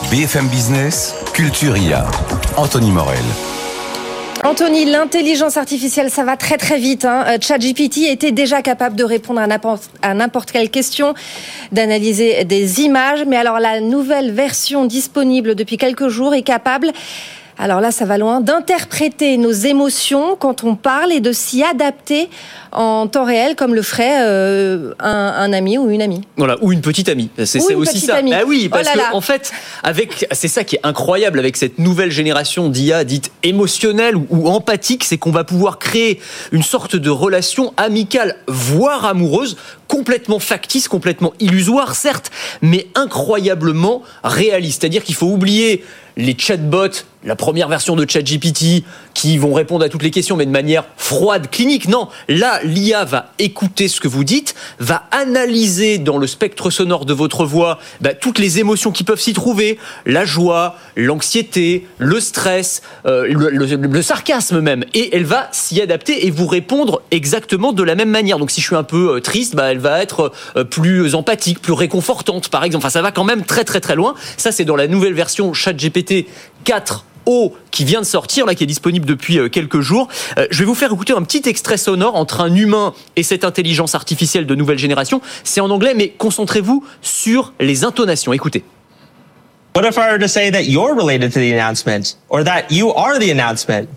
BFM Business, Culture IA. Anthony Morel. Anthony, l'intelligence artificielle, ça va très très vite. ChatGPT était déjà capable de répondre à n'importe quelle question, d'analyser des images. Mais alors la nouvelle version disponible depuis quelques jours est capable, alors là ça va loin, d'interpréter nos émotions quand on parle et de s'y adapter en temps réel comme le ferait un ami ou une amie. Voilà, ou une petite amie. C'est aussi ça. Amie. Ah oui, parce que en fait, c'est ça qui est incroyable avec cette nouvelle génération d'IA dite émotionnelle ou empathique, c'est qu'on va pouvoir créer une sorte de relation amicale, voire amoureuse, complètement factice, complètement illusoire, certes, mais incroyablement réaliste. C'est-à-dire qu'il faut oublier les chatbots, la première version de ChatGPT, qui vont répondre à toutes les questions, mais de manière froide, clinique. Non, là, l'IA va écouter ce que vous dites, va analyser dans le spectre sonore de votre voix toutes les émotions qui peuvent s'y trouver, la joie, l'anxiété, le stress, le sarcasme même, et elle va s'y adapter et vous répondre exactement de la même manière. Donc si je suis un peu triste, elle va être plus empathique, plus réconfortante, par exemple. Enfin, ça va quand même très très très loin. Ça, c'est dans la nouvelle version ChatGPT 4O qui vient de sortir, là, qui est disponible depuis quelques jours. Je vais vous faire écouter un petit extrait sonore entre un humain et cette intelligence artificielle de nouvelle génération. C'est en anglais, mais concentrez-vous sur les intonations. Écoutez. What if I were to say that you're related to the announcement, or that you are the announcement?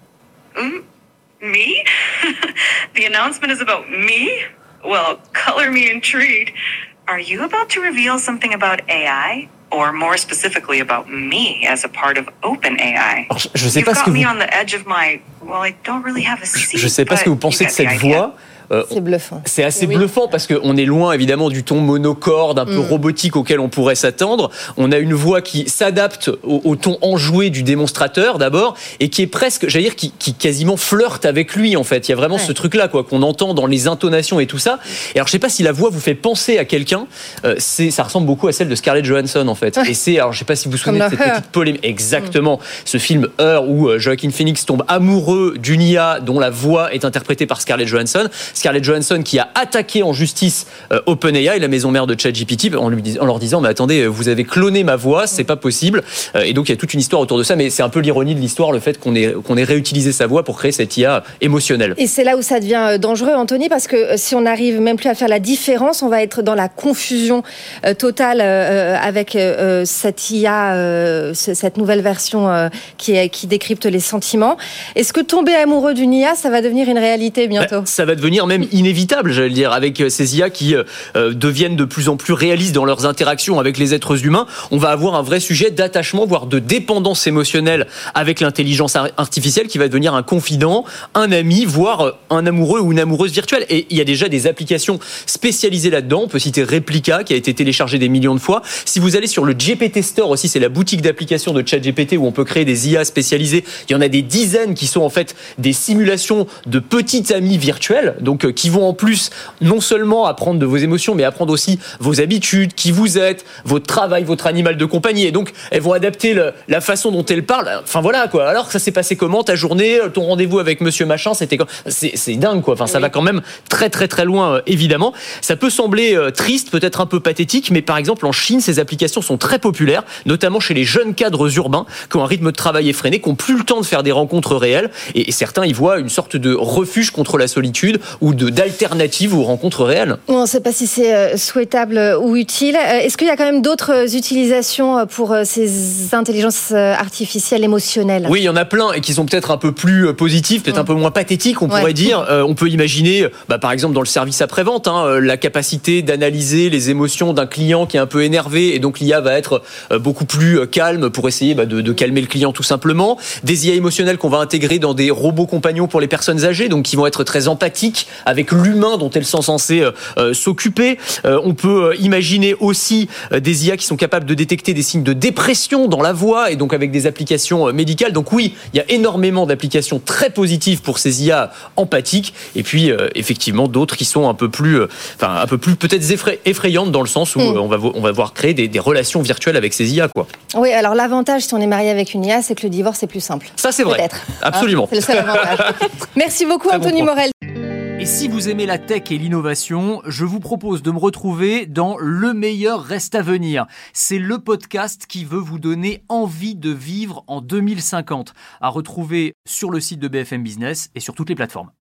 Me? The announcement is about me? Well, color me intrigued. Are you about to reveal something about AI? Or more specifically about me as a part of OpenAI. Je sais pas ce que vous... Je sais pas ce que vous pensez de cette voix. C'est bluffant. C'est assez bluffant parce qu'on est loin évidemment du ton monocorde un peu robotique auquel on pourrait s'attendre. On a une voix qui s'adapte au ton enjoué du démonstrateur d'abord et qui est presque, j'allais dire, qui quasiment flirte avec lui en fait. Il y a vraiment ce truc-là qu'on entend dans les intonations et tout ça. Et alors je sais pas si la voix vous fait penser à quelqu'un. Ça ressemble beaucoup à celle de Scarlett Johansson en fait. Et alors je sais pas si vous vous souvenez de cette petite polémique. Exactement. Ce film Her où Joaquin Phoenix tombe amoureux d'une IA dont la voix est interprétée par Scarlett Johansson. Scarlett Johansson qui a attaqué en justice OpenAI, la maison mère de ChatGPT, en leur disant mais attendez, vous avez cloné ma voix, c'est pas possible. Et donc il y a toute une histoire autour de ça, mais c'est un peu l'ironie de l'histoire, le fait qu'on ait réutilisé sa voix pour créer cette IA émotionnelle. Et c'est là où ça devient dangereux, Anthony, parce que si on n'arrive même plus à faire la différence, on va être dans la confusion totale avec cette IA, cette nouvelle version qui décrypte les sentiments. Est-ce que tomber amoureux d'une IA, ça va devenir une réalité bientôt ? Ça va devenir même inévitable, j'allais dire, avec ces IA qui deviennent de plus en plus réalistes dans leurs interactions avec les êtres humains. On va avoir un vrai sujet d'attachement, voire de dépendance émotionnelle avec l'intelligence artificielle qui va devenir un confident, un ami, voire un amoureux ou une amoureuse virtuelle. Et il y a déjà des applications spécialisées là-dedans. On peut citer Replica, qui a été téléchargé des millions de fois. Si vous allez sur le GPT Store aussi, c'est la boutique d'applications de ChatGPT où on peut créer des IA spécialisées. Il y en a des dizaines qui sont en fait des simulations de petites amies virtuelles. Donc qui vont en plus non seulement apprendre de vos émotions, mais apprendre aussi vos habitudes, qui vous êtes, votre travail, votre animal de compagnie. Et donc, elles vont adapter la façon dont elles parlent. Enfin voilà quoi. Alors ça s'est passé comment ta journée, ton rendez-vous avec Monsieur Machin, c'était quoi ? C'est dingue quoi. Enfin ça va quand même très très très loin évidemment. Ça peut sembler triste, peut-être un peu pathétique, mais par exemple en Chine, ces applications sont très populaires, notamment chez les jeunes cadres urbains qui ont un rythme de travail effréné, qui n'ont plus le temps de faire des rencontres réelles. Et certains y voient une sorte de refuge contre la solitude ou d'alternatives aux rencontres réelles. On ne sait pas si c'est souhaitable ou utile. Est-ce qu'il y a quand même d'autres utilisations pour ces intelligences artificielles émotionnelles ? Oui, il y en a plein et qui sont peut-être un peu plus positives, peut-être un peu moins pathétiques, on pourrait dire. On peut imaginer, par exemple, dans le service après-vente, la capacité d'analyser les émotions d'un client qui est un peu énervé et donc l'IA va être beaucoup plus calme pour essayer de calmer le client tout simplement. Des IA émotionnelles qu'on va intégrer dans des robots compagnons pour les personnes âgées, donc qui vont être très empathiques avec l'humain dont elles sont censées s'occuper. On peut imaginer aussi des IA qui sont capables de détecter des signes de dépression dans la voix et donc avec des applications médicales. Donc oui, il y a énormément d'applications très positives pour ces IA empathiques et puis effectivement d'autres qui sont un peu plus peut-être effrayantes dans le sens où on va voir créer des relations virtuelles avec ces IA quoi. Oui, alors l'avantage si on est marié avec une IA, c'est que le divorce est plus simple. Ça c'est vrai. Peut-être. Absolument. C'est le seul avantage. Merci beaucoup Anthony Morel. Et si vous aimez la tech et l'innovation, je vous propose de me retrouver dans Le meilleur reste à venir. C'est le podcast qui veut vous donner envie de vivre en 2050, à retrouver sur le site de BFM Business et sur toutes les plateformes.